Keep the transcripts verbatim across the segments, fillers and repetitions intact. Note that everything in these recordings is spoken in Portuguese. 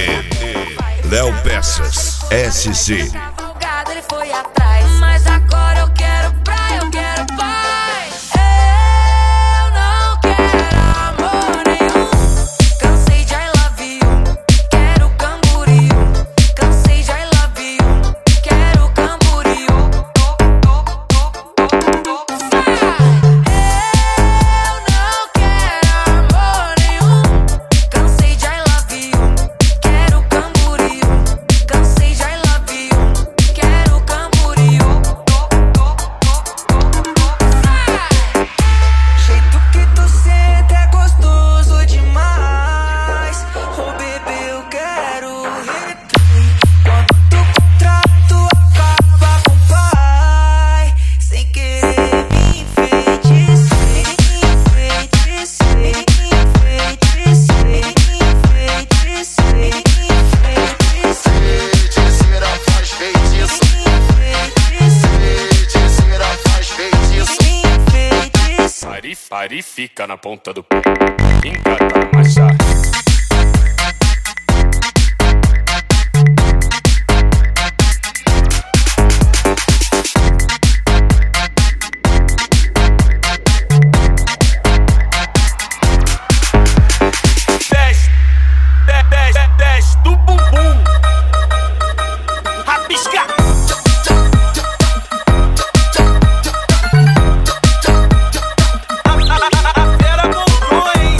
e Léo Peças S C. Ele foi atrás, mas agora eu quero praia, eu quero paz. Eu não quero amor nenhum. Cansei de I love you, quero camboriú. Cansei de I love you, quero camboriú. Eu não quero amor nenhum. Cansei de I love you, quero camboriú. Cansei de I love you, quero camboriú. Jeito que tu senta é gostoso demais. Oh bebê, eu quero replay. Quando tu contrato acaba com o pai, sem querer me enfeitiçei, enfeitiçei, enfeitiçei, enfeitiçei, enfeitiçei. Feiticeira faz feitiço. Feiticeira faz feitiço. Pari, pari, fica na ponta do pé. Encata no machado. Desce, desce, desce, desce do bumbum. Rabisca. A fera voltou, hein?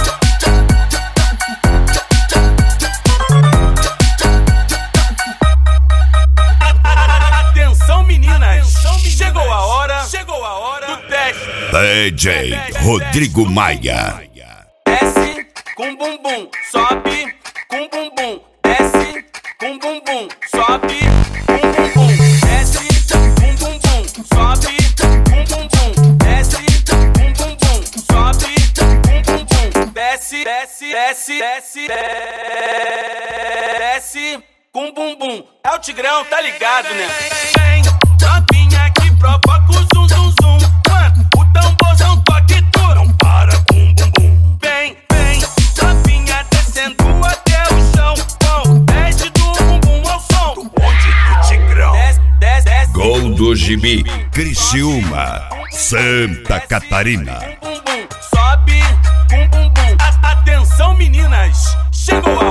Atenção, meninas. Chegou a hora. Chegou a hora do teste. D J Rodrigo Maia. Desce com bumbum, sobe com bumbum, desce com bumbum, sobe com bumbum, desce com bumbum, sobe com bumbum, desce com bumbum, sobe com bumbum, desce, desce, desce, desce, desce com bumbum. É o Tigrão, tá ligado, né? Vem, novinha que provoca o zum zum zum. Mano, o tamborzão toque tudo. Não para com bumbum. Vem, vem, novinha descendo até o chão. Bom, desce do bumbum ao som. Do bonde do Tigrão. Desce, desce, desce. Gol do Gibi, Criciúma, Santa Catarina. Com bumbum, sobe com bumbum. A- Atenção, meninas, chegou a